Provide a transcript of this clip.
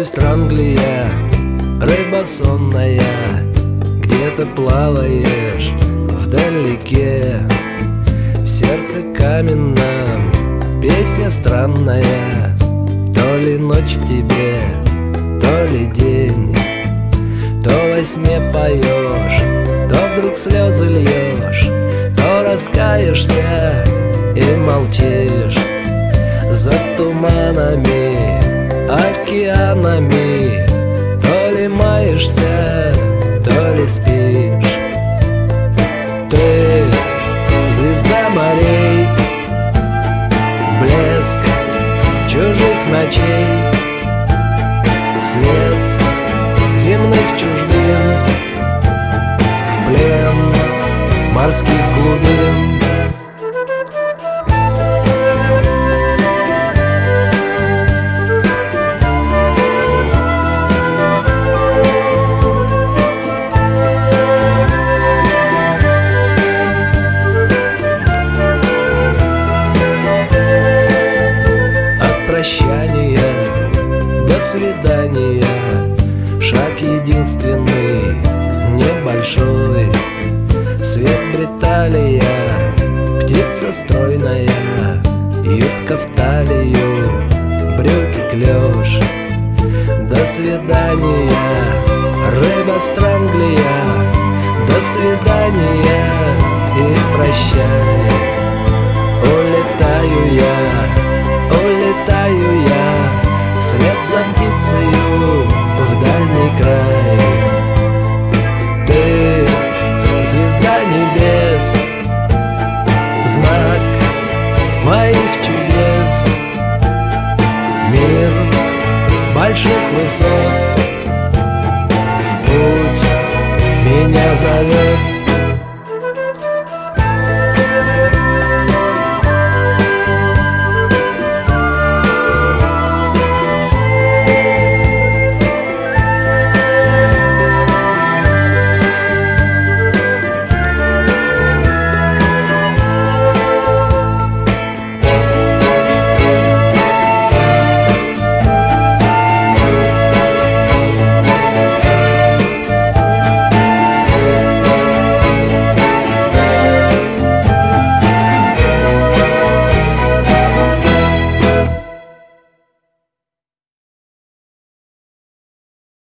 Пусть Англия, рыба сонная, где-то плаваешь вдалеке. В сердце каменном песня странная, то ли ночь в тебе, то ли день. То во сне поешь, то вдруг слезы льешь, то раскаешься и молчишь. За туманами, океанами, то ли маешься, то ли спишь. Ты звезда морей, блеск чужих ночей, свет земных чужбин, плен морских глубин. От прощания до свидания шаг единственный, небольшой. Свет Бриталия, птица стройная, юбка в талию, брюки клеш. До свидания, рыба Странглия, до свидания и прощай. Улетаю я вслед за птицею в дальний край. Ты звезда небес, знак моих чудес. Мир больших высот в путь меня зовет.